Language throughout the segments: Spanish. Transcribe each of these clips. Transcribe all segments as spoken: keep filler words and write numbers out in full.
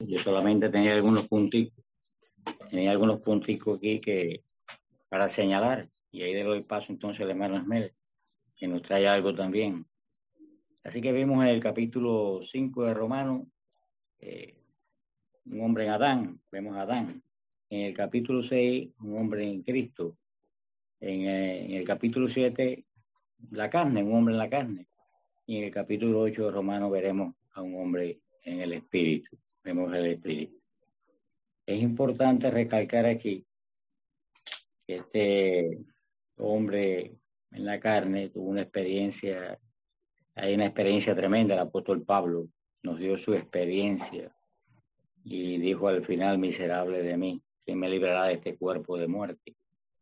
yo solamente tenía algunos punticos, tenía algunos punticos aquí que para señalar, y ahí le doy paso entonces al hermano Esmel, que nos trae algo también. Así que vimos en el capítulo cinco de Romanos, eh, un hombre en Adán, vemos a Adán. En el capítulo seis, un hombre en Cristo. En, eh, en el capítulo siete, la carne, un hombre en la carne. Y en el capítulo ocho de Romanos veremos a un hombre en el espíritu. Vemos el espíritu. Es importante recalcar aquí que este hombre en la carne tuvo una experiencia, hay una experiencia tremenda. El apóstol Pablo nos dio su experiencia y dijo al final: miserable de mí, ¿quién me librará de este cuerpo de muerte?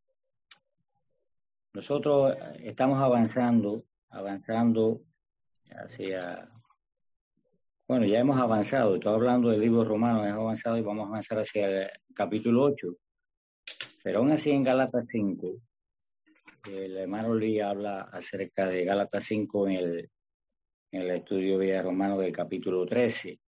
Nosotros estamos avanzando, avanzando hacia, bueno, ya hemos avanzado, estoy hablando del libro romano, hemos avanzado y vamos a avanzar hacia el capítulo ocho, pero aún así en Gálatas cinco, el hermano Lee habla acerca de Gálatas cinco en el, en el estudio Villa Romano del capítulo trece,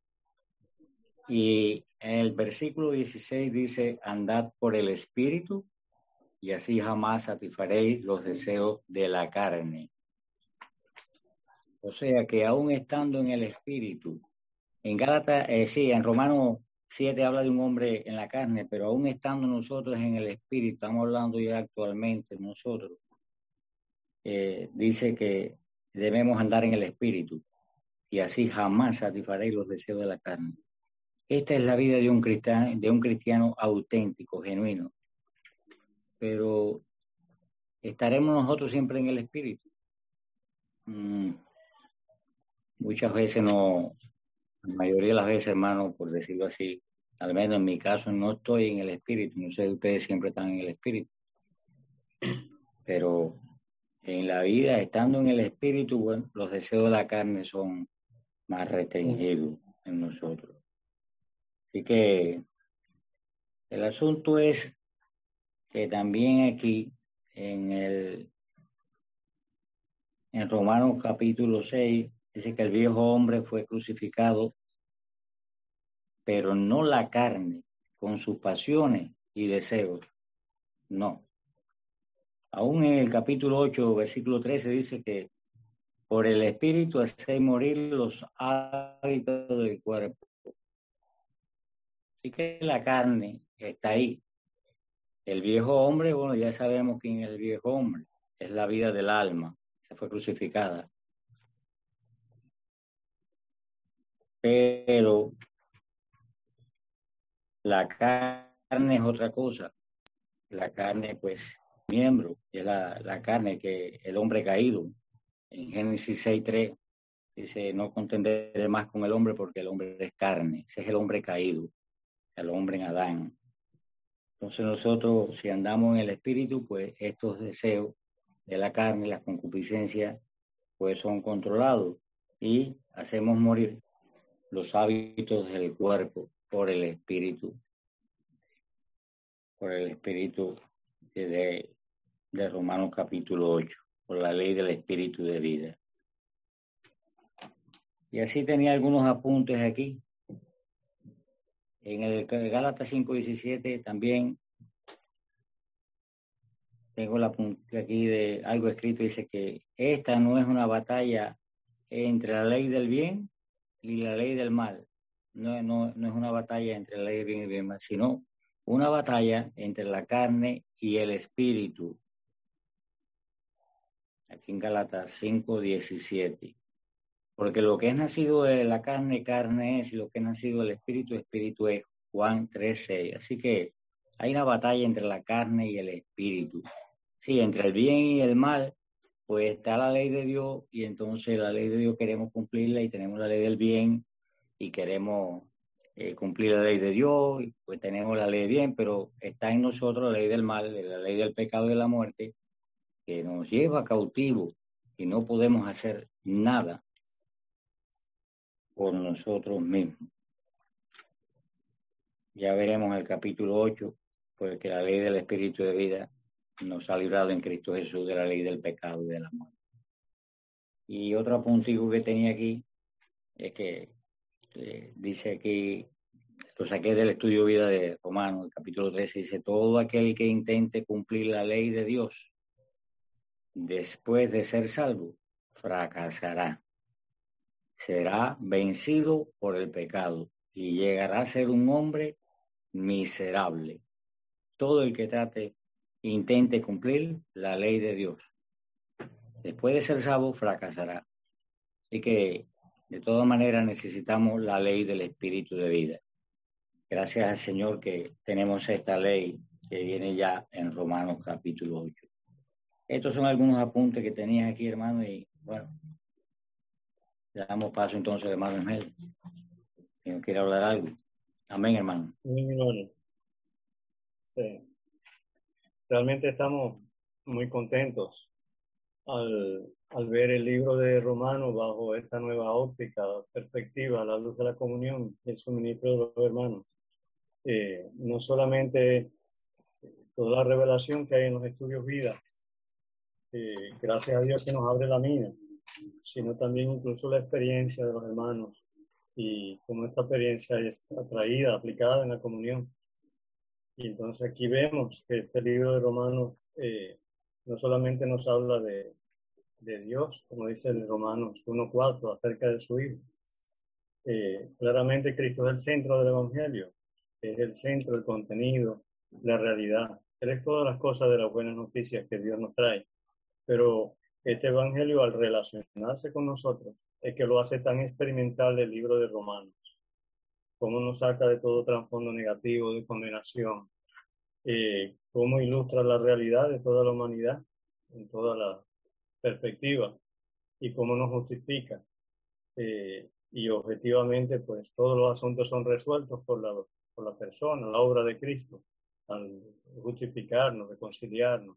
y en el versículo dieciséis dice: andad por el Espíritu, y así jamás satisfaréis los deseos de la carne. O sea que aún estando en el Espíritu, en Gálatas, eh, sí, en Romanos siete habla de un hombre en la carne, pero aún estando nosotros en el Espíritu, estamos hablando ya actualmente nosotros, eh, dice que debemos andar en el Espíritu, y así jamás satisfaréis los deseos de la carne. Esta es la vida de un cristiano, de un cristiano auténtico, genuino. Pero ¿estaremos nosotros siempre en el Espíritu? Mm, muchas veces no, la mayoría de las veces, hermano, por decirlo así, al menos en mi caso, no estoy en el Espíritu. No sé si ustedes siempre están en el Espíritu. Pero en la vida, estando en el Espíritu, bueno, los deseos de la carne son más restringidos en nosotros. Así que el asunto es que también aquí en el en Romanos capítulo seis dice que el viejo hombre fue crucificado, pero no la carne con sus pasiones y deseos, no. Aún en el capítulo ocho, versículo trece dice que por el Espíritu hacéis morir los hábitos del cuerpo. Así que la carne está ahí. El viejo hombre, bueno, ya sabemos quién es el viejo hombre. Es la vida del alma. Se fue crucificada. Pero la carne es otra cosa. La carne, pues, miembro, es la, la carne que el hombre caído. En Génesis seis tres dice: no contenderé más con el hombre porque el hombre es carne. Ese es el hombre caído, el hombre en Adán. Entonces nosotros, si andamos en el Espíritu, pues estos deseos de la carne, las concupiscencias, pues son controlados y hacemos morir los hábitos del cuerpo por el Espíritu, por el Espíritu de, de Romanos capítulo ocho, por la ley del Espíritu de vida. Y así tenía algunos apuntes aquí. En el Gálatas cinco diecisiete también tengo la punta aquí de algo escrito, dice que esta no es una batalla entre la ley del bien y la ley del mal. No, no, no es una batalla entre la ley del bien y el bien mal, sino una batalla entre la carne y el espíritu. Aquí en Gálatas cinco diecisiete. Porque lo que es nacido de la carne, carne es, y lo que es nacido del espíritu, espíritu es. Juan tres seis. Así que hay una batalla entre la carne y el espíritu. Sí, entre el bien y el mal, pues está la ley de Dios, y entonces la ley de Dios queremos cumplirla, y tenemos la ley del bien y queremos eh, cumplir la ley de Dios, y pues tenemos la ley del bien, pero está en nosotros la ley del mal, la ley del pecado y de la muerte, que nos lleva cautivo y no podemos hacer nada por nosotros mismos. Ya veremos el capítulo ocho, porque la ley del Espíritu de vida nos ha librado en Cristo Jesús de la ley del pecado y de la muerte. Y otro puntico que tenía aquí es que eh, dice aquí lo saqué del estudio vida de Romanos, el capítulo trece, dice, todo aquel que intente cumplir la ley de Dios después de ser salvo, fracasará. Será vencido por el pecado y llegará a ser un hombre miserable. Todo el que trate, intente cumplir la ley de Dios después de ser salvo, fracasará. Así que, de todas maneras, necesitamos la ley del Espíritu de vida. Gracias al Señor que tenemos esta ley que viene ya en Romanos capítulo ocho. Estos son algunos apuntes que tenías aquí, hermano, y bueno, le damos paso entonces al hermano Ángel. Si no quiere hablar algo. Amén, hermano. Amén, hermano. Sí. Realmente estamos muy contentos al, al ver el libro de Romanos bajo esta nueva óptica, perspectiva, a la luz de la comunión y el suministro de los hermanos. Eh, no solamente toda la revelación que hay en los estudios vida, eh, gracias a Dios que nos abre la mina, sino también incluso la experiencia de los hermanos y cómo esta experiencia es atraída, aplicada en la comunión. Y entonces aquí vemos que este libro de Romanos eh, no solamente nos habla de, de Dios, como dice el Romanos uno cuatro, acerca de su Hijo. Eh, claramente Cristo es el centro del Evangelio, es el centro, el contenido, la realidad. Él es todas las cosas de las buenas noticias que Dios nos trae. Pero este Evangelio, al relacionarse con nosotros, es que lo hace tan experimental el libro de Romanos. Cómo nos saca de todo trasfondo negativo, de condenación. Eh, cómo ilustra la realidad de toda la humanidad, en toda la perspectiva, y cómo nos justifica. Eh, y objetivamente, pues todos los asuntos son resueltos por la, por la persona, la obra de Cristo, al justificarnos, reconciliarnos.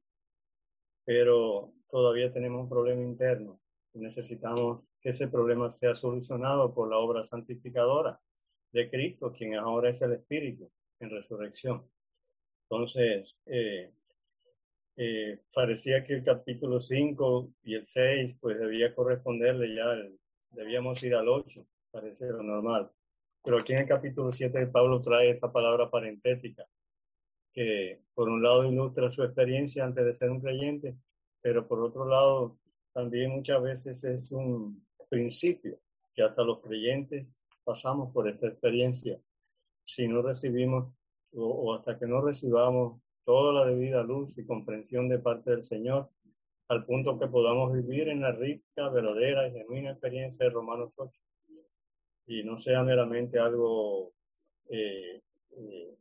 Pero todavía tenemos un problema interno. Necesitamos que ese problema sea solucionado por la obra santificadora de Cristo, quien ahora es el Espíritu en resurrección. Entonces, eh, eh, parecía que el capítulo cinco y el seis, pues debía corresponderle ya, el, debíamos ir al ocho, parece lo normal. Pero aquí en el capítulo siete Pablo trae esta palabra parentética, que por un lado ilustra su experiencia antes de ser un creyente, pero por otro lado también muchas veces es un principio que hasta los creyentes pasamos por esta experiencia si no recibimos o, o hasta que no recibamos toda la debida luz y comprensión de parte del Señor, al punto que podamos vivir en la rica, verdadera y genuina experiencia de Romanos ocho y no sea meramente algo eh, eh,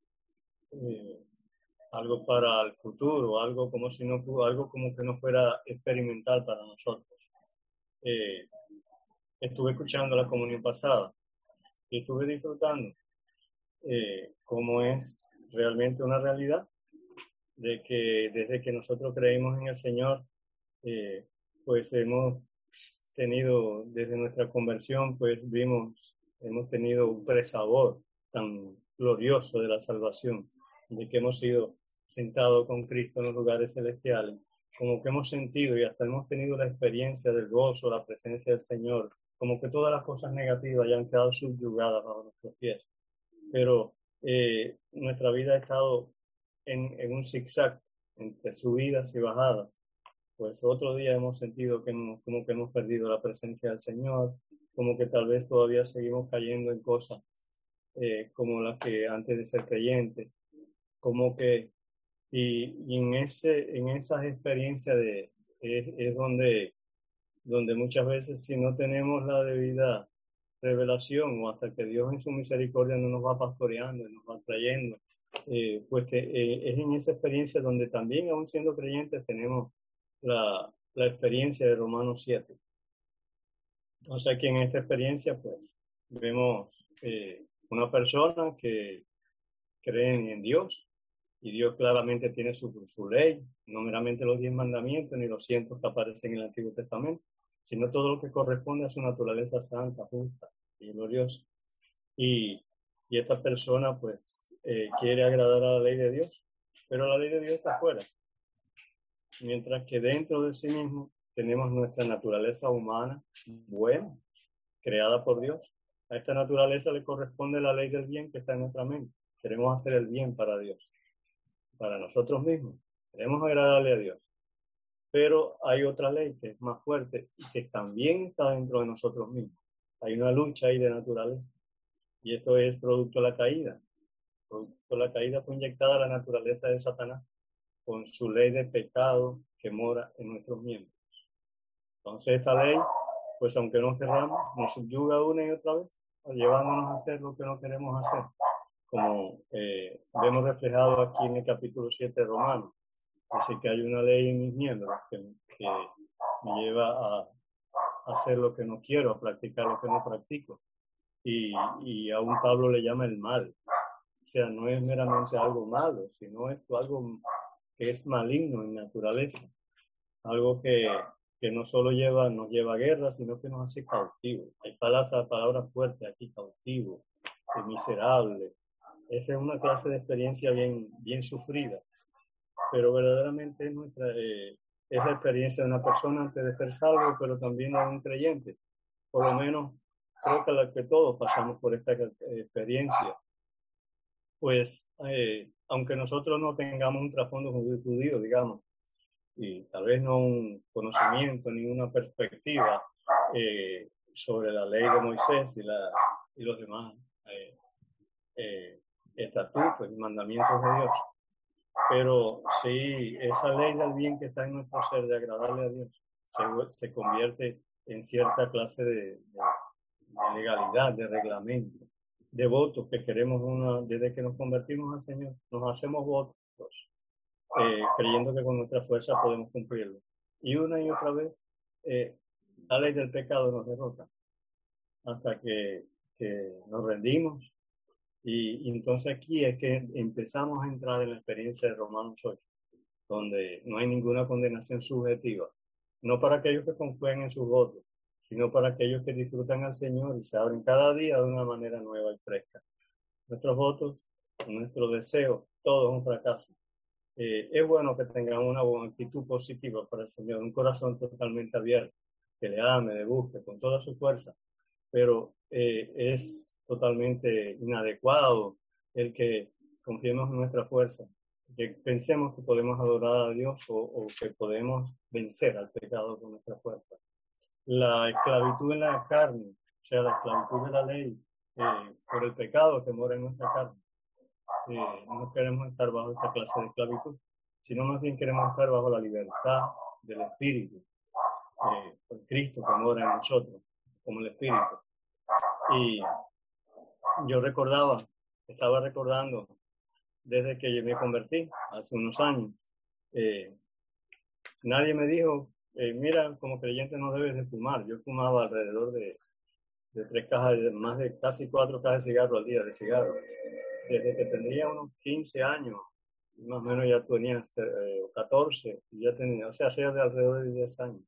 eh, algo para el futuro, algo como si no algo como que no fuera experimental para nosotros. Eh, estuve escuchando la comunión pasada y estuve disfrutando eh, cómo es realmente una realidad de que desde que nosotros creímos en el Señor, eh, pues hemos tenido, desde nuestra conversión, pues vimos, hemos tenido un presabor tan glorioso de la salvación, de que hemos sido sentados con Cristo en los lugares celestiales, como que hemos sentido y hasta hemos tenido la experiencia del gozo, la presencia del Señor, como que todas las cosas negativas ya han quedado subyugadas bajo nuestros pies. Pero eh, nuestra vida ha estado en, en un zigzag entre subidas y bajadas. Pues otro día hemos sentido que hemos, como que hemos perdido la presencia del Señor, como que tal vez todavía seguimos cayendo en cosas eh, como las que antes de ser creyentes, como que, y, y en, ese, en esas experiencias de, es, es donde, donde muchas veces si no tenemos la debida revelación o hasta que Dios en su misericordia no nos va pastoreando y nos va trayendo, eh, pues que eh, es en esa experiencia donde también aún siendo creyentes tenemos la, la experiencia de Romanos siete. Entonces aquí en esta experiencia pues vemos eh, una persona que cree en Dios y Dios claramente tiene su, su ley, no meramente los diez mandamientos ni los cientos que aparecen en el Antiguo Testamento, sino todo lo que corresponde a su naturaleza santa, justa y gloriosa. Y, y esta persona pues eh, quiere agradar a la ley de Dios, pero la ley de Dios está afuera. Mientras que dentro de sí mismo tenemos nuestra naturaleza humana buena, creada por Dios, A esta naturaleza le corresponde la ley del bien que está en nuestra mente. Queremos hacer el bien para Dios, para nosotros mismos. Queremos agradarle a Dios. Pero hay otra ley que es más fuerte y que también está dentro de nosotros mismos. Hay una lucha ahí de naturaleza. Y esto es producto de la caída. Producto de la caída fue inyectada la naturaleza de Satanás con su ley de pecado que mora en nuestros miembros. Entonces esta ley, pues aunque no queramos, nos subyuga una y otra vez, llevándonos a hacer lo que no queremos hacer, como eh, vemos reflejado aquí en el capítulo siete de Romanos. Dice que hay una ley en mis miembros que, que me lleva a hacer lo que no quiero, a practicar lo que no practico. Y, y aún Pablo le llama el mal. O sea, no es meramente algo malo, sino es algo que es maligno en naturaleza. Algo que, que no solo lleva, nos lleva a guerra, sino que nos hace cautivos. Hay palabras, palabras fuertes aquí, cautivo, miserable. Esa es una clase de experiencia bien, bien sufrida, pero verdaderamente es, nuestra, eh, es la experiencia de una persona antes de ser salvo, pero también de un creyente. Por lo menos creo que, la, que todos pasamos por esta experiencia. Pues, eh, aunque nosotros no tengamos un trasfondo judío, digamos, y tal vez no un conocimiento ni una perspectiva eh, sobre la ley de Moisés y, la, y los demás eh, eh, estatutos y mandamientos de Dios, pero sí, esa ley del bien que está en nuestro ser, de agradarle a Dios, se, se convierte en cierta clase de, de, de legalidad, de reglamento, de votos que queremos una, desde que nos convertimos al Señor, nos hacemos votos, eh, creyendo que con nuestra fuerza podemos cumplirlo. Y una y otra vez, eh, la ley del pecado nos derrota, hasta que, que nos rendimos. Y, y entonces aquí es que empezamos a entrar en la experiencia de Romanos ocho, donde no hay ninguna condenación subjetiva, no para aquellos que confían en sus votos, sino para aquellos que disfrutan al Señor y se abren cada día de una manera nueva y fresca. Nuestros votos, nuestro deseo, todo es un fracaso. Eh, es bueno que tengamos una buena actitud positiva para el Señor, un corazón totalmente abierto, que le ame, le busque con toda su fuerza, pero eh, es totalmente inadecuado el que confiemos en nuestra fuerza, que pensemos que podemos adorar a Dios o, o que podemos vencer al pecado con nuestra fuerza. La esclavitud en la carne, o sea, la esclavitud de la ley, eh, por el pecado que mora en nuestra carne. Eh, no queremos estar bajo esta clase de esclavitud, sino más bien queremos estar bajo la libertad del Espíritu, eh, por Cristo que mora en nosotros, como el Espíritu. Y yo recordaba, estaba recordando desde que me convertí, hace unos años, eh, nadie me dijo, eh, mira, como creyente no debes de fumar. Yo fumaba alrededor de, de tres cajas, de, más de casi cuatro cajas de cigarro al día, de cigarro. Desde que tenía unos quince años, más o menos ya tenía eh, catorce, ya tenía, o sea, hacía de alrededor de diez años.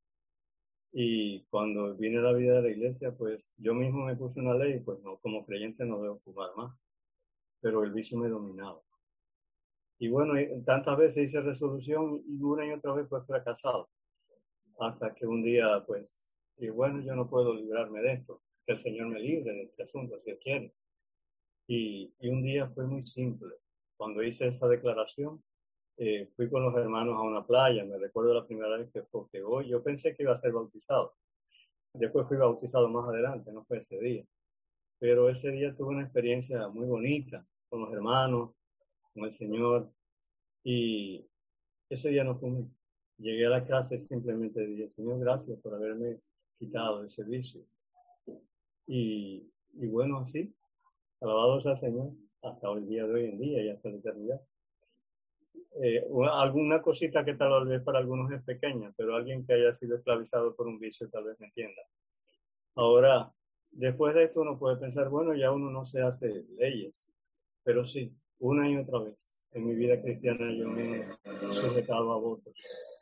Y cuando vine a la vida de la iglesia, pues yo mismo me puse una ley, pues no, como creyente no debo fumar más, pero el vicio me dominaba. Y bueno, tantas veces hice resolución y una y otra vez fue fracasado, hasta que un día, pues, y bueno, yo no puedo librarme de esto, que el Señor me libre de este asunto, si Él quiere. Y, y un día fue muy simple. Cuando hice esa declaración, eh, fui con los hermanos a una playa. Me recuerdo la primera vez que, que hoy yo pensé que iba a ser bautizado. Después fui bautizado más adelante, no fue ese día. Pero ese día tuve una experiencia muy bonita con los hermanos, con el Señor. Y ese día no fumé. Llegué a la casa y simplemente dije, Señor, gracias por haberme quitado ese vicio. Y, y bueno, así, alabado sea el Señor, hasta el día de hoy en día y hasta la eternidad. Eh, alguna cosita que tal vez para algunos es pequeña, pero alguien que haya sido esclavizado por un vicio tal vez me entienda. Ahora, después de esto uno puede pensar, bueno, ya uno no se hace leyes, pero sí, una y otra vez en mi vida cristiana yo me he sujetado a votos.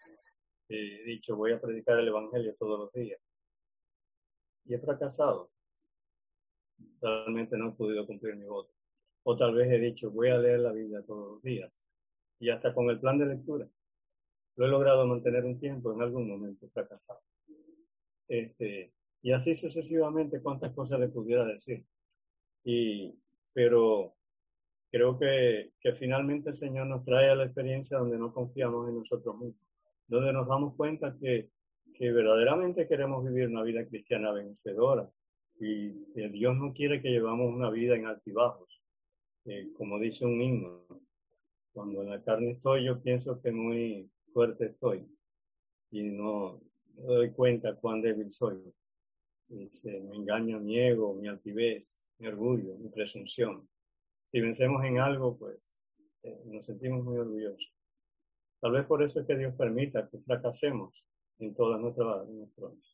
He dicho, voy a predicar el evangelio todos los días. Y he fracasado. Realmente no he podido cumplir mi voto. O tal vez he dicho, voy a leer la Biblia todos los días. Y hasta con el plan de lectura lo he logrado mantener un tiempo, en algún momento he fracasado. Este, Y así sucesivamente, cuántas cosas le pudiera decir. Y, pero creo que, que finalmente el Señor nos trae a la experiencia donde no confiamos en nosotros mismos, donde nos damos cuenta que, que verdaderamente queremos vivir una vida cristiana vencedora y que Dios no quiere que llevamos una vida en altibajos, eh, como dice un himno. Cuando en la carne estoy, yo pienso que muy fuerte estoy y no, no doy cuenta cuán débil soy. Dice, me engaña mi ego, mi altivez, mi orgullo, mi presunción. Si vencemos en algo, pues eh, nos sentimos muy orgullosos. Tal vez por eso es que Dios permita que fracasemos en todos nuestros, nuestros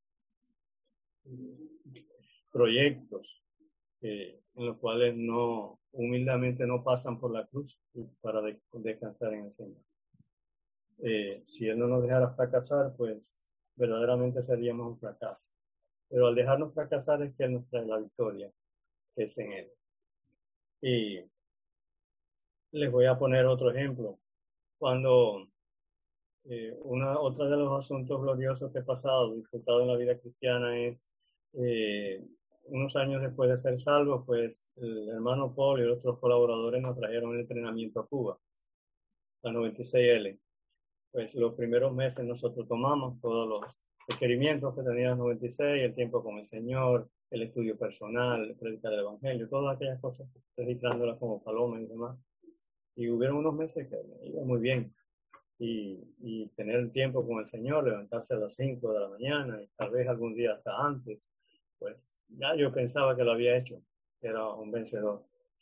proyectos, eh, en los cuales no, humildemente no pasan por la cruz para de, descansar en el Señor. Eh, si Él no nos dejara fracasar, pues verdaderamente seríamos un fracaso. Pero al dejarnos fracasar es que Él nos trae la victoria, que es en Él. Y les voy a poner otro ejemplo. Cuando eh, una, otra de los asuntos gloriosos que he pasado, disfrutado en la vida cristiana es, eh, unos años después de ser salvos, pues el hermano Paul y otros colaboradores nos trajeron el entrenamiento a Cuba, la noventa y seis L. Pues los primeros meses nosotros tomamos todos los requerimientos que tenía la noventa y seis, el tiempo con el Señor, el estudio personal, predicar el Evangelio, todas aquellas cosas, registrándolas como palomas y demás. Y hubieron unos meses que me iba muy bien. Y, y tener el tiempo con el Señor, levantarse a las cinco de la mañana y tal vez algún día hasta antes, pues ya yo pensaba que lo había hecho, que era un vencedor.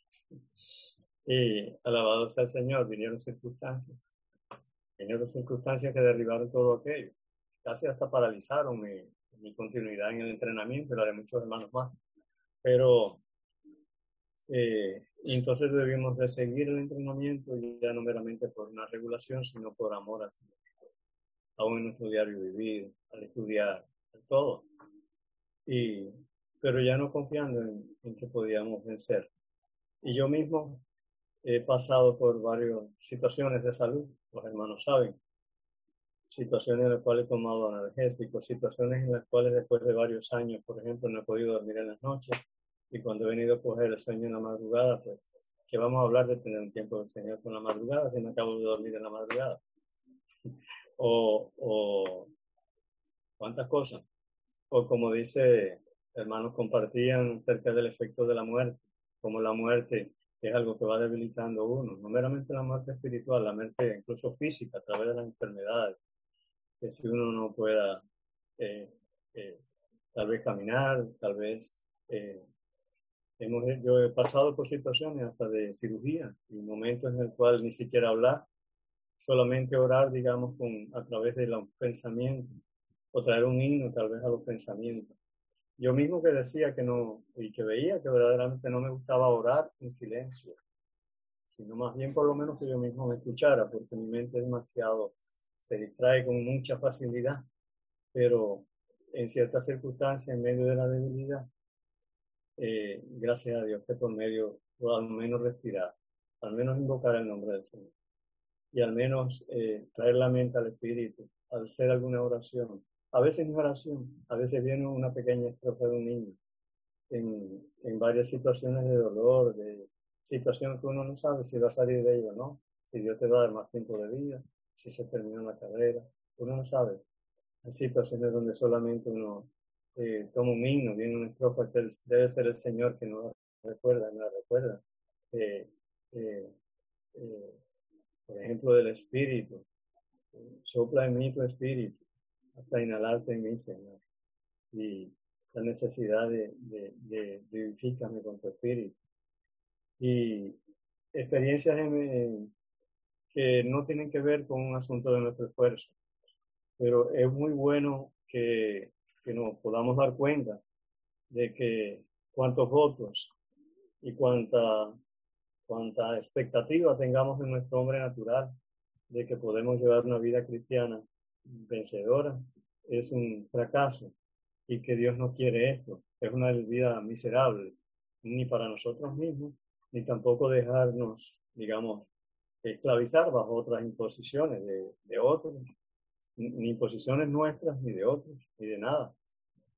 Y alabado sea el Señor, vinieron circunstancias, vinieron circunstancias que derribaron todo aquello, casi hasta paralizaron mi, mi continuidad en el entrenamiento y la de muchos hermanos más. Pero Eh, y entonces debimos de seguir el entrenamiento ya no meramente por una regulación, sino por amor a sí, aún en nuestro diario vivir, al estudiar, todo. Y, pero ya no confiando en, en que podíamos vencer. Y yo mismo he pasado por varias situaciones de salud, los hermanos saben, situaciones en las cuales he tomado analgésicos, situaciones en las cuales después de varios años, por ejemplo, no he podido dormir en las noches. Y cuando he venido a coger el sueño en la madrugada, pues, que vamos a hablar de tener un tiempo del Señor con la madrugada si no acabo de dormir en la madrugada? O, o cuántas cosas. O como dice, hermanos compartían acerca del efecto de la muerte, como la muerte es algo que va debilitando a uno, no meramente la muerte espiritual, la muerte incluso física a través de las enfermedades, que si uno no pueda eh, eh, tal vez caminar, tal vez... Eh, Hemos, yo he pasado por situaciones hasta de cirugía y momentos en el cual ni siquiera hablar, solamente orar, digamos, con, a través de los pensamientos, o traer un himno tal vez a los pensamientos. Yo mismo que decía que no, y que veía que verdaderamente no me gustaba orar en silencio, sino más bien por lo menos que yo mismo me escuchara, porque mi mente demasiado se distrae con mucha facilidad, pero en ciertas circunstancias, en medio de la debilidad, Eh, gracias a Dios que por medio, o al menos respirar, al menos invocar el nombre del Señor y al menos eh, traer la mente al Espíritu, al hacer alguna oración. A veces no es oración, a veces viene una pequeña estrofa de un niño en, en varias situaciones de dolor, de situaciones que uno no sabe si va a salir de ello o no, si Dios te va a dar más tiempo de vida, si se terminó la carrera, uno no sabe. Hay situaciones donde solamente uno eh, toma un himno, viene una estrofa que debe ser el Señor que nos recuerda, nos recuerda. Eh, eh, eh, por ejemplo, del Espíritu. Eh, sopla en mí tu Espíritu hasta inhalarte en mí, Señor. Y la necesidad de, de, de, de vivifícame con tu Espíritu. Y experiencias en, que no tienen que ver con un asunto de nuestro esfuerzo, pero es muy bueno que, que nos podamos dar cuenta de que cuántos votos y cuánta, cuánta expectativa tengamos en nuestro hombre natural de que podemos llevar una vida cristiana vencedora es un fracaso y que Dios no quiere esto. Es una vida miserable, ni para nosotros mismos, ni tampoco dejarnos, digamos, esclavizar bajo otras imposiciones de, de otros, ni imposiciones nuestras, ni de otros, ni de nada.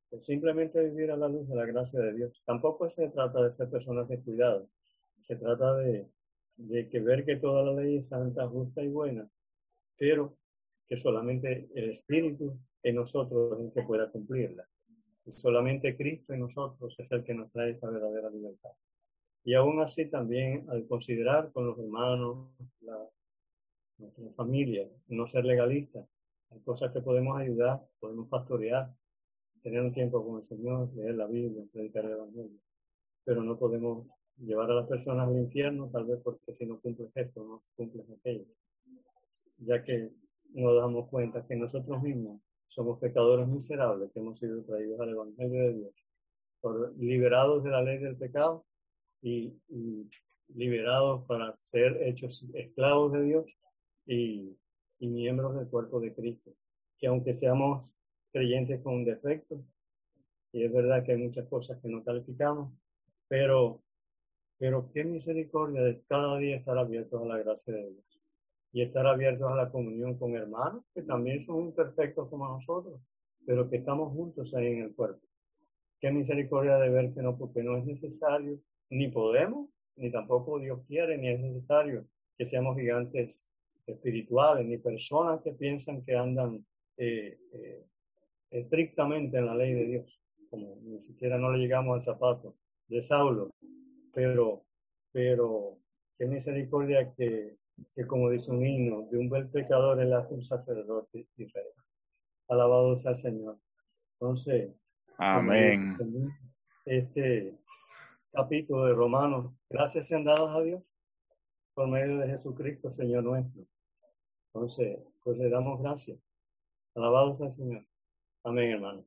Es simplemente vivir a la luz de la gracia de Dios. Tampoco se trata de ser personas descuidadas. Se trata de, de que ver que toda la ley es santa, justa y buena, pero que solamente el Espíritu en nosotros es el que pueda cumplirla. Y solamente Cristo en nosotros es el que nos trae esta verdadera libertad. Y aún así también al considerar con los hermanos, la, nuestra familia, no ser legalistas, hay cosas que podemos ayudar, podemos pastorear, tener un tiempo con el Señor, leer la Biblia, predicar el Evangelio, pero no podemos llevar a las personas al infierno, tal vez porque si no cumples esto, no cumples aquello, ya que nos damos cuenta que nosotros mismos somos pecadores miserables que hemos sido traídos al Evangelio de Dios, por, liberados de la ley del pecado y, y liberados para ser hechos esclavos de Dios y, y miembros del cuerpo de Cristo, que aunque seamos creyentes con defectos, y es verdad que hay muchas cosas que no calificamos, pero, pero qué misericordia de cada día estar abiertos a la gracia de Dios y estar abiertos a la comunión con hermanos que también son imperfectos como nosotros, pero que estamos juntos ahí en el cuerpo. Qué misericordia de ver que no, porque no es necesario, ni podemos, ni tampoco Dios quiere, ni es necesario que seamos gigantes espirituales, ni personas que piensan que andan eh, eh, estrictamente en la ley de Dios, como ni siquiera no le llegamos al zapato de Saulo, pero, pero qué misericordia que, que como dice un himno, de un buen pecador él hace un sacerdote diferente. Alabado sea el Señor. Entonces, amén. Este capítulo de Romanos, gracias sean dadas a Dios por medio de Jesucristo, Señor nuestro. Entonces, pues le damos gracias. Alabado sea el Señor. Amén, hermano.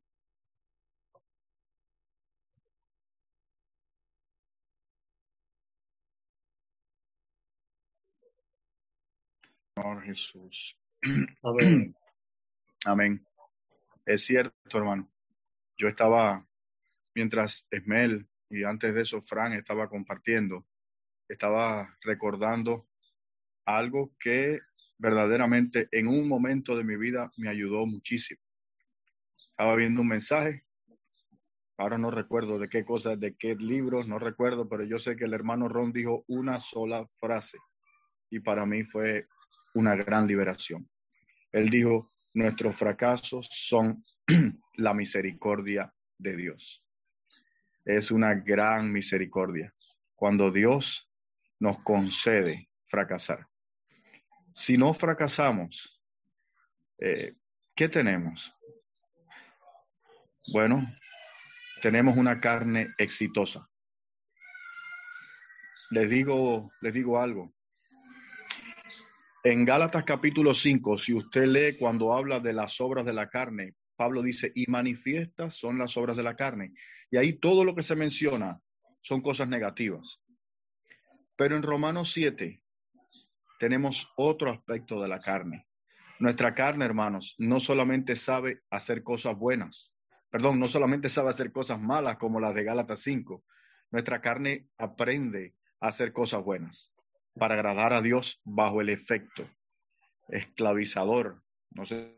Señor Jesús. Amén. Amén. Es cierto, hermano. Yo estaba, mientras Esmel y antes de eso Fran estaba compartiendo, estaba recordando algo que verdaderamente en un momento de mi vida me ayudó muchísimo. Estaba viendo un mensaje, ahora no recuerdo de qué cosa, de qué libros, no recuerdo, pero yo sé que el hermano Ron dijo una sola frase y para mí fue una gran liberación. Él dijo, nuestros fracasos son la misericordia de Dios. Es una gran misericordia cuando Dios nos concede fracasar. Si no fracasamos, eh, ¿qué tenemos? Bueno, tenemos una carne exitosa. Les digo, les digo algo. En Gálatas capítulo cinco, si usted lee cuando habla de las obras de la carne, Pablo dice, y manifiestas son las obras de la carne. Y ahí todo lo que se menciona son cosas negativas. Pero en Romanos siete tenemos otro aspecto de la carne. Nuestra carne, hermanos, no solamente sabe hacer cosas buenas, perdón, no solamente sabe hacer cosas malas como las de Gálatas cinco. Nuestra carne aprende a hacer cosas buenas para agradar a Dios bajo el efecto esclavizador. No sé.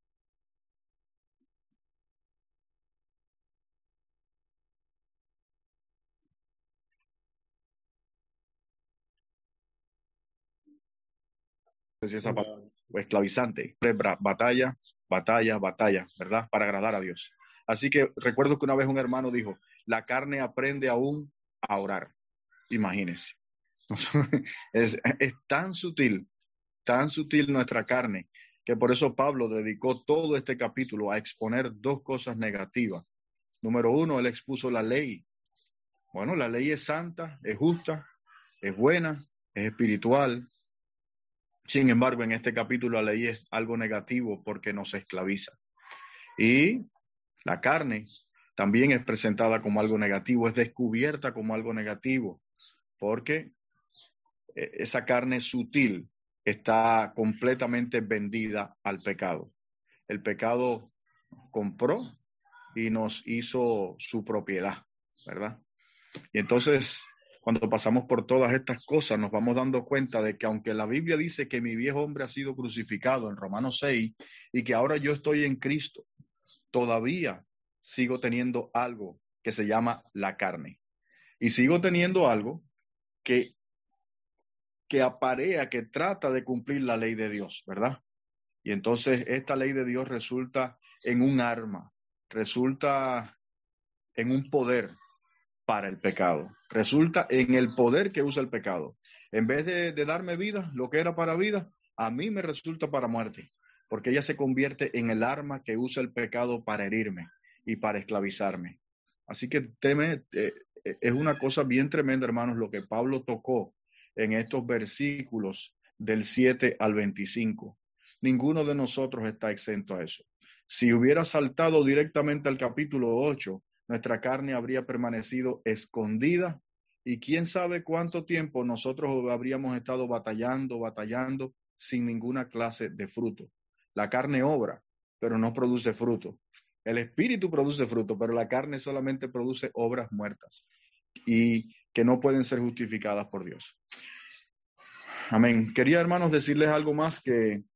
Si esa palabra, o esclavizante, batalla, batalla, batalla, ¿verdad? Para agradar a Dios. Así que recuerdo que una vez un hermano dijo, la carne aprende aún a orar. Imagínense. Es, es tan sutil, tan sutil nuestra carne, que por eso Pablo dedicó todo este capítulo a exponer dos cosas negativas. Número uno, él expuso la ley. Bueno, la ley es santa, es justa, es buena, es espiritual. Sin embargo, en este capítulo la ley es algo negativo porque nos esclaviza. Y la carne también es presentada como algo negativo, es descubierta como algo negativo, porque esa carne sutil está completamente vendida al pecado. El pecado compró y nos hizo su propiedad, ¿verdad? Y entonces, cuando pasamos por todas estas cosas, nos vamos dando cuenta de que aunque la Biblia dice que mi viejo hombre ha sido crucificado en Romanos seis y que ahora yo estoy en Cristo, todavía sigo teniendo algo que se llama la carne. Y sigo teniendo algo que, que aparea, que trata de cumplir la ley de Dios, ¿verdad? Y entonces esta ley de Dios resulta en un arma, resulta en un poder para el pecado, resulta en el poder que usa el pecado. En vez de, de darme vida, lo que era para vida, a mí me resulta para muerte, porque ella se convierte en el arma que usa el pecado para herirme y para esclavizarme. Así que teme, eh, es una cosa bien tremenda, hermanos, lo que Pablo tocó en estos versículos del siete al veinticinco. Ninguno de nosotros está exento a eso. Si hubiera saltado directamente al capítulo ocho, nuestra carne habría permanecido escondida y quién sabe cuánto tiempo nosotros habríamos estado batallando, batallando sin ninguna clase de fruto. La carne obra, pero no produce fruto. El espíritu produce fruto, pero la carne solamente produce obras muertas y que no pueden ser justificadas por Dios. Amén. Quería, hermanos, decirles algo más que,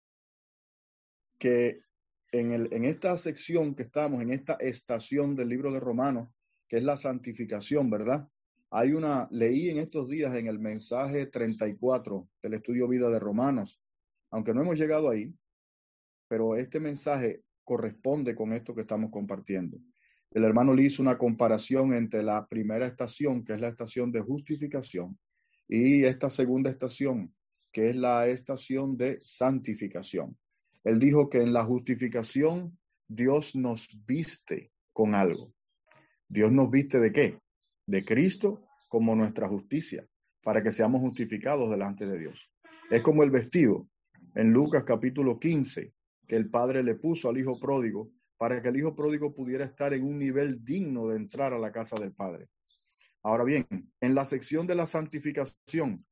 que en, el, en esta sección que estamos, en esta estación del libro de Romanos, que es la santificación, ¿verdad? Hay una, leí en estos días en el mensaje treinta y cuatro del estudio vida de Romanos, aunque no hemos llegado ahí, pero este mensaje corresponde con esto que estamos compartiendo. El hermano le hizo una comparación entre la primera estación, que es la estación de justificación, y esta segunda estación, que es la estación de santificación. Él dijo que en la justificación Dios nos viste con algo. ¿Dios nos viste de qué? De Cristo como nuestra justicia, para que seamos justificados delante de Dios. Es como el vestido en Lucas capítulo quince, que el padre le puso al hijo pródigo, para que el hijo pródigo pudiera estar en un nivel digno de entrar a la casa del padre. Ahora bien, en la sección de la santificación,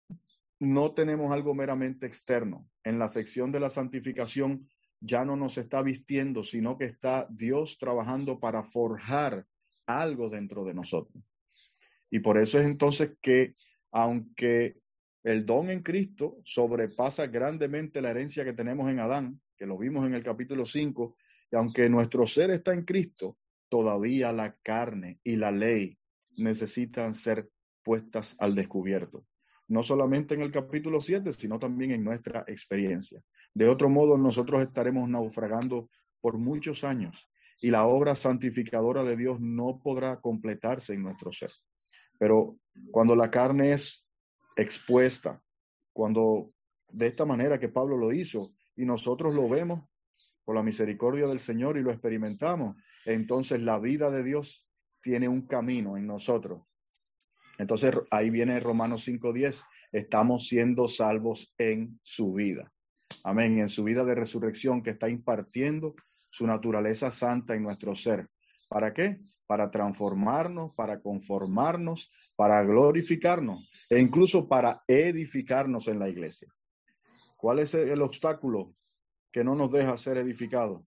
no tenemos algo meramente externo. En la sección de la santificación ya no nos está vistiendo, sino que está Dios trabajando para forjar algo dentro de nosotros. Y por eso es entonces que, aunque el don en Cristo sobrepasa grandemente la herencia que tenemos en Adán, que lo vimos en el capítulo cinco, y aunque nuestro ser está en Cristo, todavía la carne y la ley necesitan ser puestas al descubierto. No solamente en el capítulo siete, sino también en nuestra experiencia. De otro modo, nosotros estaremos naufragando por muchos años y la obra santificadora de Dios no podrá completarse en nuestro ser. Pero cuando la carne es expuesta, cuando de esta manera que Pablo lo hizo y nosotros lo vemos por la misericordia del Señor y lo experimentamos, entonces la vida de Dios tiene un camino en nosotros. Entonces ahí viene Romanos cinco diez, estamos siendo salvos en su vida. Amén, en su vida de resurrección que está impartiendo su naturaleza santa en nuestro ser. ¿Para qué? Para transformarnos, para conformarnos, para glorificarnos e incluso para edificarnos en la iglesia. ¿Cuál es el obstáculo que no nos deja ser edificados?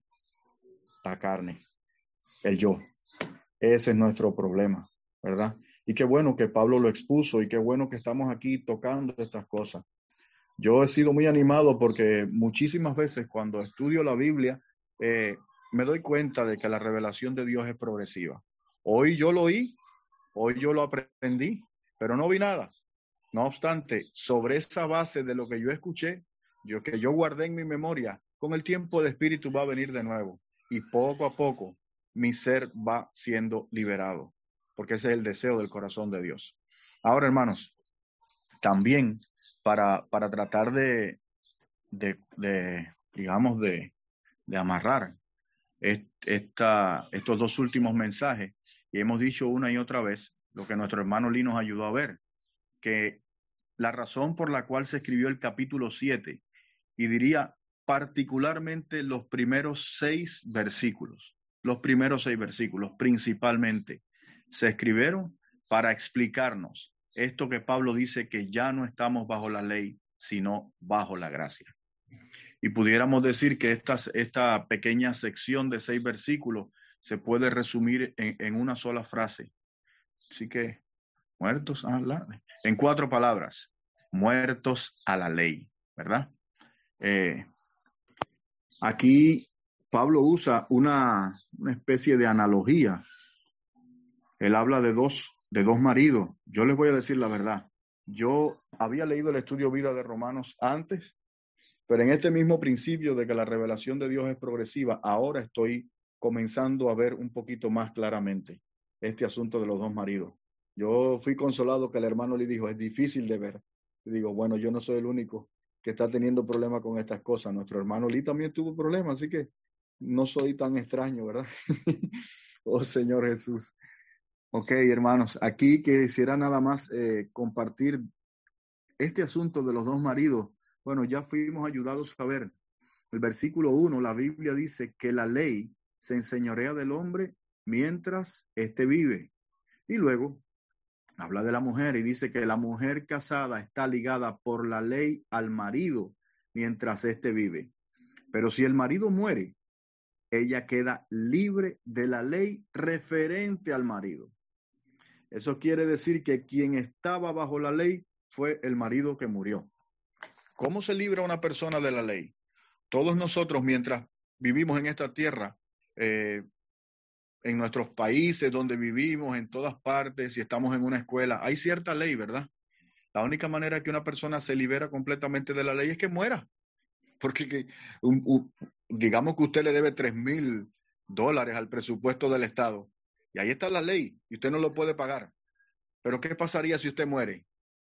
La carne, el yo. Ese es nuestro problema, ¿verdad? Y qué bueno que Pablo lo expuso y qué bueno que estamos aquí tocando estas cosas. Yo he sido muy animado porque muchísimas veces cuando estudio la Biblia eh, me doy cuenta de que la revelación de Dios es progresiva. Hoy yo lo oí, hoy yo lo aprendí, pero no vi nada. No obstante, sobre esa base de lo que yo escuché, yo, que yo guardé en mi memoria, con el tiempo el Espíritu va a venir de nuevo y poco a poco mi ser va siendo liberado, porque ese es el deseo del corazón de Dios. Ahora, hermanos, también para, para tratar de, de, de digamos, de, de amarrar esta, estos dos últimos mensajes, y hemos dicho una y otra vez lo que nuestro hermano Lee nos ayudó a ver, que la razón por la cual se escribió el capítulo siete, y diría particularmente los primeros seis versículos, los primeros seis versículos principalmente, se escribieron para explicarnos esto que Pablo dice que ya no estamos bajo la ley, sino bajo la gracia. Y pudiéramos decir que esta, esta pequeña sección de seis versículos se puede resumir en, en una sola frase. Así que, muertos a la ley. En cuatro palabras, muertos a la ley, ¿verdad? Eh, aquí Pablo usa una, una especie de analogía. Él habla de dos, de dos maridos. Yo les voy a decir la verdad. Yo había leído el estudio vida de Romanos antes, pero en este mismo principio de que la revelación de Dios es progresiva, ahora estoy comenzando a ver un poquito más claramente este asunto de los dos maridos. Yo fui consolado que el hermano le dijo, es difícil de ver. Y digo, bueno, yo no soy el único que está teniendo problemas con estas cosas. Nuestro hermano Lee también tuvo problemas, así que no soy tan extraño, ¿verdad? Oh, Señor Jesús. Ok, hermanos, aquí quisiera nada más eh, compartir este asunto de los dos maridos. Bueno, ya fuimos ayudados a ver. El versículo uno, la Biblia dice que la ley se enseñorea del hombre mientras éste vive. Y luego habla de la mujer y dice que la mujer casada está ligada por la ley al marido mientras éste vive. Pero si el marido muere, ella queda libre de la ley referente al marido. Eso quiere decir que quien estaba bajo la ley fue el marido que murió. ¿Cómo se libra una persona de la ley? Todos nosotros, mientras vivimos en esta tierra, eh, en nuestros países donde vivimos, en todas partes, si estamos en una escuela, hay cierta ley, ¿verdad? La única manera que una persona se libera completamente de la ley es que muera. Porque que, un, un, digamos que usted le debe tres mil dólares al presupuesto del Estado. Y ahí está la ley y usted no lo puede pagar. Pero ¿qué pasaría si usted muere?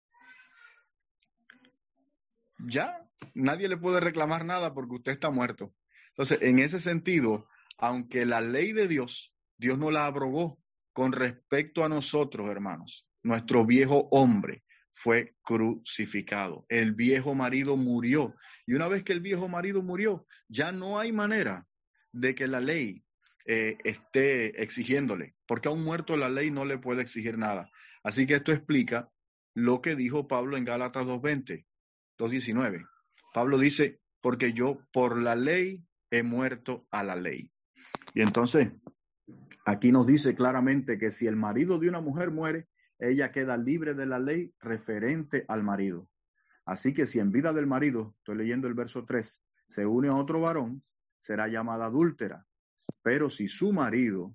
Ya, nadie le puede reclamar nada porque usted está muerto. Entonces, en ese sentido, aunque la ley de Dios, Dios no la abrogó con respecto a nosotros, hermanos. Nuestro viejo hombre fue crucificado. El viejo marido murió. Y una vez que el viejo marido murió, ya no hay manera de que la ley eh, esté exigiéndole, porque a un muerto la ley no le puede exigir nada. Así que esto explica lo que dijo Pablo en Gálatas dos veinte, dos diecinueve. Pablo dice, porque yo por la ley he muerto a la ley. Y entonces, aquí nos dice claramente que si el marido de una mujer muere, ella queda libre de la ley referente al marido. Así que si en vida del marido, estoy leyendo el verso tres, se une a otro varón, será llamada adúltera. Pero si su marido,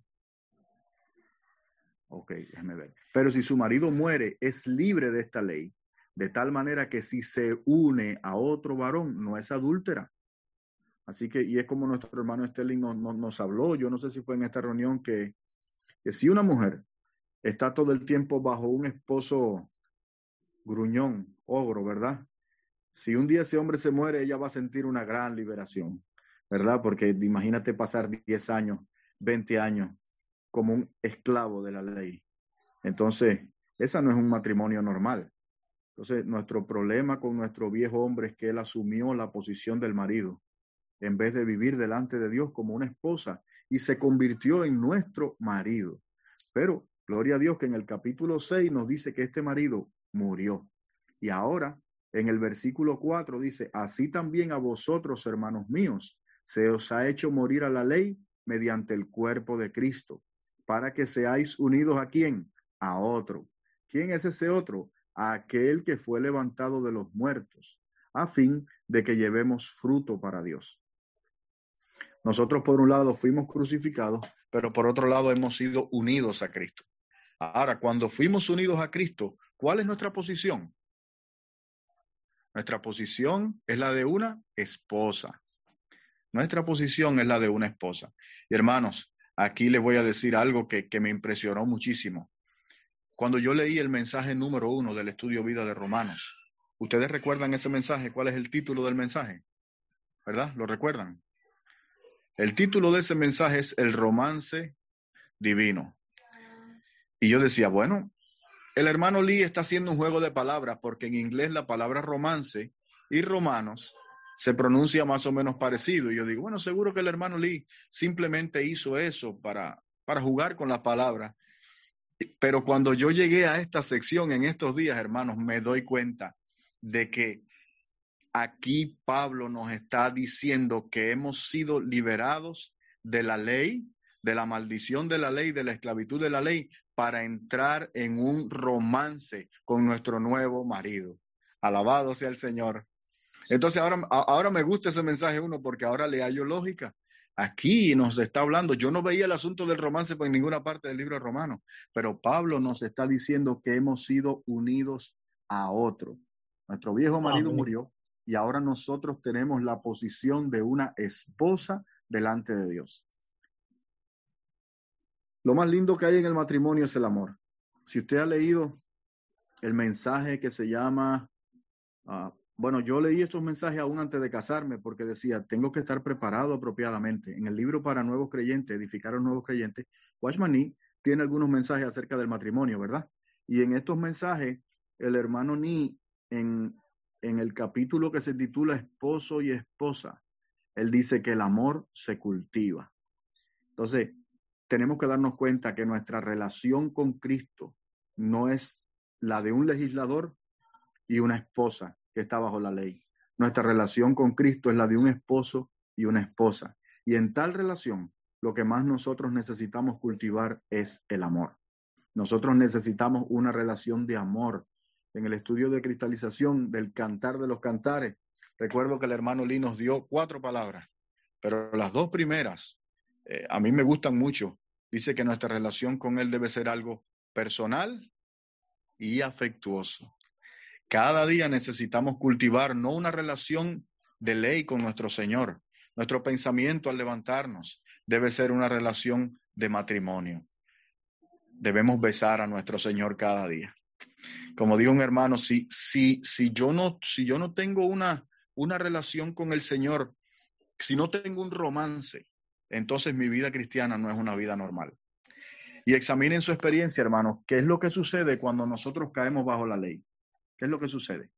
ok, déjeme ver, pero si su marido muere, es libre de esta ley, de tal manera que si se une a otro varón, no es adúltera. Así que, y es como nuestro hermano Sterling nos, nos, nos habló, yo no sé si fue en esta reunión, que, que si una mujer está todo el tiempo bajo un esposo gruñón, ogro, ¿verdad? Si un día ese hombre se muere, ella va a sentir una gran liberación, ¿verdad? Porque imagínate pasar diez años, veinte años como un esclavo de la ley. Entonces, esa no es un matrimonio normal. Entonces, nuestro problema con nuestro viejo hombre es que él asumió la posición del marido en vez de vivir delante de Dios como una esposa y se convirtió en nuestro marido. Pero, gloria a Dios que en el capítulo seis nos dice que este marido murió. Y ahora, en el versículo cuatro dice, así también a vosotros, hermanos míos, se os ha hecho morir a la ley mediante el cuerpo de Cristo, para que seáis unidos a ¿quién? A otro. ¿Quién es ese otro? A aquel que fue levantado de los muertos, a fin de que llevemos fruto para Dios. Nosotros por un lado fuimos crucificados, pero por otro lado hemos sido unidos a Cristo. Ahora, cuando fuimos unidos a Cristo, ¿cuál es nuestra posición? Nuestra posición es la de una esposa. Nuestra posición es la de una esposa. Y hermanos, aquí les voy a decir algo que, que me impresionó muchísimo. Cuando yo leí el mensaje número uno del estudio vida de Romanos, ¿ustedes recuerdan ese mensaje? ¿Cuál es el título del mensaje? ¿Verdad? ¿Lo recuerdan? El título de ese mensaje es El romance divino. Y yo decía, bueno, el hermano Lee está haciendo un juego de palabras porque en inglés la palabra romance y romanos se pronuncia más o menos parecido. Y yo digo, bueno, seguro que el hermano Lee simplemente hizo eso para, para jugar con las palabras. Pero cuando yo llegué a esta sección en estos días, hermanos, me doy cuenta de que aquí Pablo nos está diciendo que hemos sido liberados de la ley, de la maldición de la ley, de la esclavitud de la ley, para entrar en un romance con nuestro nuevo marido. Alabado sea el Señor. Entonces ahora, ahora me gusta ese mensaje uno porque ahora le hallo lógica. Aquí nos está hablando, yo no veía el asunto del romance por ninguna parte del libro de Romanos, pero Pablo nos está diciendo que hemos sido unidos a otro. Nuestro viejo marido Amén. murió y ahora nosotros tenemos la posición de una esposa delante de Dios. Lo más lindo que hay en el matrimonio es el amor. Si usted ha leído el mensaje que se llama, uh, bueno, yo leí estos mensajes aún antes de casarme porque decía, tengo que estar preparado apropiadamente. En el libro para nuevos creyentes, edificar a los nuevos creyentes, Watchman Nee tiene algunos mensajes acerca del matrimonio, ¿verdad? Y en estos mensajes, el hermano Nee, en, en el capítulo que se titula Esposo y Esposa, él dice que el amor se cultiva. Entonces, tenemos que darnos cuenta que nuestra relación con Cristo no es la de un legislador y una esposa que está bajo la ley. Nuestra relación con Cristo es la de un esposo y una esposa. Y en tal relación, lo que más nosotros necesitamos cultivar es el amor. Nosotros necesitamos una relación de amor. En el estudio de cristalización del Cantar de los Cantares, recuerdo que el hermano Lee nos dio cuatro palabras, pero las dos primeras eh, a mí me gustan mucho. Dice que nuestra relación con Él debe ser algo personal y afectuoso. Cada día necesitamos cultivar no una relación de ley con nuestro Señor. Nuestro pensamiento al levantarnos debe ser una relación de matrimonio. Debemos besar a nuestro Señor cada día. Como dijo un hermano, si, si, si, yo, no, si yo no tengo una, una relación con el Señor, si no tengo un romance, entonces mi vida cristiana no es una vida normal. Y examinen su experiencia, hermanos. ¿Qué es lo que sucede cuando nosotros caemos bajo la ley? ¿Qué es lo que sucede?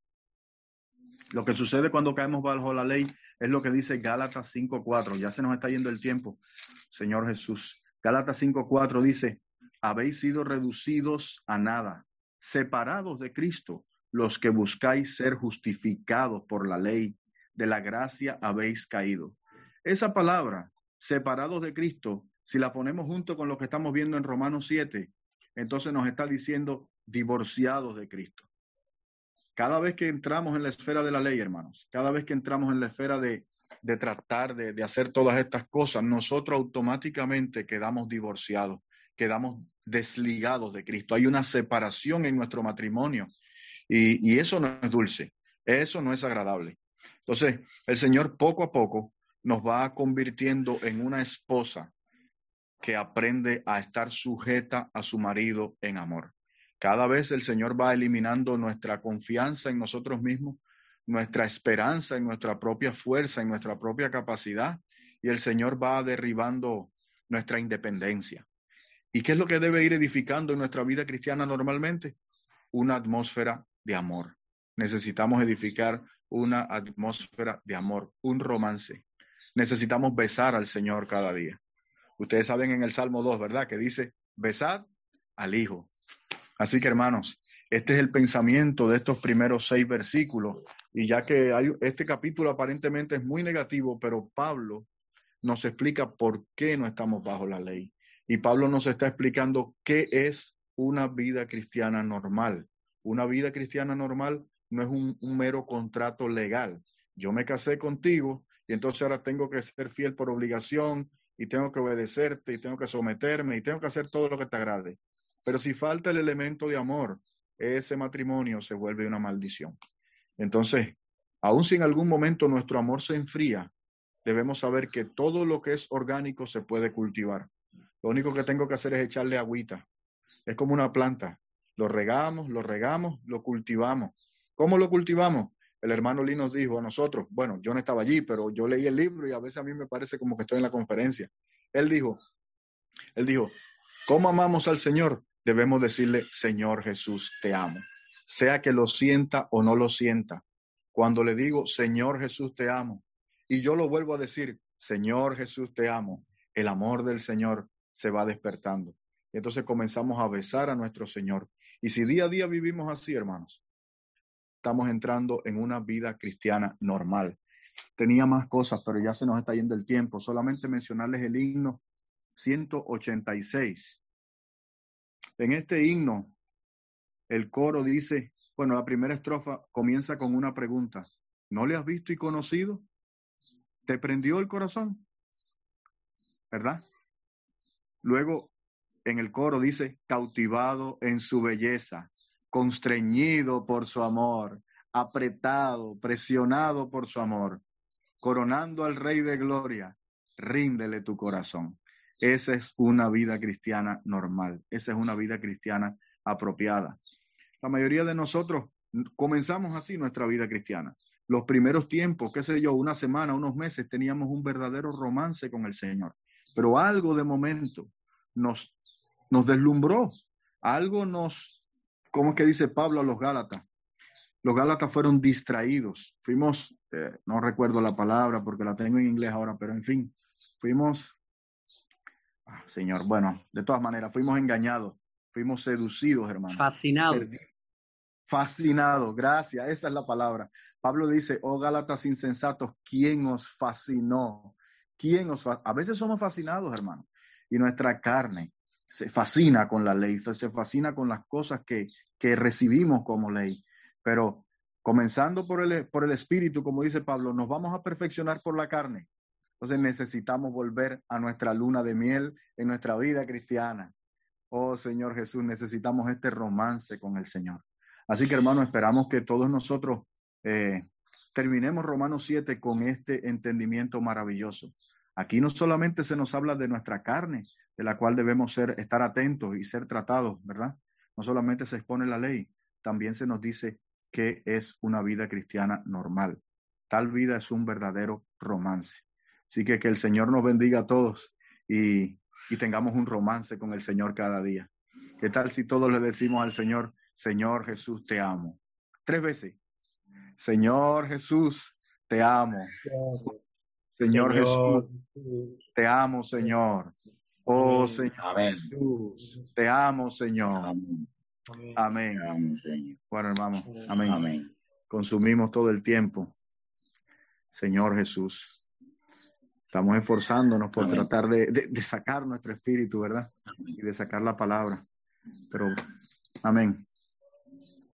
Lo que sucede cuando caemos bajo la ley es lo que dice Gálatas cinco cuatro. Ya se nos está yendo el tiempo, Señor Jesús. Gálatas cinco cuatro dice, habéis sido reducidos a nada, separados de Cristo, los que buscáis ser justificados por la ley, de la gracia habéis caído. Esa palabra, separados de Cristo, si la ponemos junto con lo que estamos viendo en Romanos siete, entonces nos está diciendo divorciados de Cristo. Cada vez que entramos en la esfera de la ley, hermanos, cada vez que entramos en la esfera de, de tratar de, de hacer todas estas cosas, nosotros automáticamente quedamos divorciados, quedamos desligados de Cristo. Hay una separación en nuestro matrimonio y, y eso no es dulce, eso no es agradable. Entonces, el Señor poco a poco nos va convirtiendo en una esposa que aprende a estar sujeta a su marido en amor. Cada vez el Señor va eliminando nuestra confianza en nosotros mismos, nuestra esperanza en nuestra propia fuerza, en nuestra propia capacidad, y el Señor va derribando nuestra independencia. ¿Y qué es lo que debe ir edificando en nuestra vida cristiana normalmente? Una atmósfera de amor. Necesitamos edificar una atmósfera de amor, un romance. Necesitamos besar al Señor cada día. Ustedes saben en el Salmo dos, ¿verdad? Que dice, besad al Hijo. Así que, hermanos, este es el pensamiento de estos primeros seis versículos. Y ya que hay, este capítulo aparentemente es muy negativo, pero Pablo nos explica por qué no estamos bajo la ley. Y Pablo nos está explicando qué es una vida cristiana normal. Una vida cristiana normal no es un, un mero contrato legal. Yo me casé contigo y entonces ahora tengo que ser fiel por obligación y tengo que obedecerte y tengo que someterme y tengo que hacer todo lo que te agrade. Pero si falta el elemento de amor, ese matrimonio se vuelve una maldición. Entonces, aun si en algún momento nuestro amor se enfría, debemos saber que todo lo que es orgánico se puede cultivar. Lo único que tengo que hacer es echarle agüita. Es como una planta. Lo regamos, lo regamos, lo cultivamos. ¿Cómo lo cultivamos? El hermano Lee nos dijo a nosotros, bueno, yo no estaba allí, pero yo leí el libro y a veces a mí me parece como que estoy en la conferencia. Él dijo, él dijo, ¿cómo amamos al Señor? Debemos decirle, Señor Jesús, te amo. Sea que lo sienta o no lo sienta. Cuando le digo, Señor Jesús, te amo, y yo lo vuelvo a decir, Señor Jesús, te amo, el amor del Señor se va despertando. Y entonces comenzamos a besar a nuestro Señor. Y si día a día vivimos así, hermanos, estamos entrando en una vida cristiana normal. Tenía más cosas, pero ya se nos está yendo el tiempo. Solamente mencionarles el himno ciento ochenta y seis. En este himno, el coro dice, bueno, la primera estrofa comienza con una pregunta. ¿No le has visto y conocido? ¿Te prendió el corazón? ¿verdad? Luego, en el coro dice, cautivado en su belleza, constreñido por su amor, apretado, presionado por su amor, coronando al Rey de Gloria, ríndele tu corazón. Esa es una vida cristiana normal, esa es una vida cristiana apropiada. La mayoría de nosotros comenzamos así nuestra vida cristiana. Los primeros tiempos, qué sé yo, una semana, unos meses, teníamos un verdadero romance con el Señor. Pero algo de momento nos, nos deslumbró, algo nos, ¿cómo es que dice Pablo a los Gálatas? Los Gálatas fueron distraídos, fuimos, eh, no recuerdo la palabra porque la tengo en inglés ahora, pero en fin, fuimos, ah, Señor, bueno, de todas maneras, fuimos engañados, fuimos seducidos, hermano. Fascinados. Perdi- Fascinados, gracias, esa es la palabra. Pablo dice, oh Gálatas insensatos, ¿quién os fascinó? ¿Quién os fa-? A veces somos fascinados, hermano, y nuestra carne se fascina con la ley, se fascina con las cosas que, que recibimos como ley. Pero comenzando por el, por el espíritu, como dice Pablo, nos vamos a perfeccionar por la carne. Entonces necesitamos volver a nuestra luna de miel en nuestra vida cristiana. Oh Señor Jesús, necesitamos este romance con el Señor. Así que hermano, esperamos que todos nosotros eh, terminemos Romanos siete con este entendimiento maravilloso. Aquí no solamente se nos habla de nuestra carne, de la cual debemos ser, estar atentos y ser tratados, ¿verdad? No solamente se expone la ley, también se nos dice que es una vida cristiana normal. Tal vida es un verdadero romance. Así que que el Señor nos bendiga a todos y, y tengamos un romance con el Señor cada día. ¿Qué tal si todos le decimos al Señor, Señor Jesús, te amo? Tres veces. Señor Jesús, te amo. Señor, Señor Jesús, te amo, Señor. Oh, Señor Amén. Jesús, te amo, Señor. Amén. Amén. Amén, Señor. Bueno, hermano, amén. Amén. Consumimos todo el tiempo. Señor Jesús, estamos esforzándonos por Amén. tratar de, de, de sacar nuestro espíritu, ¿verdad? Y de sacar la palabra. Pero, amén.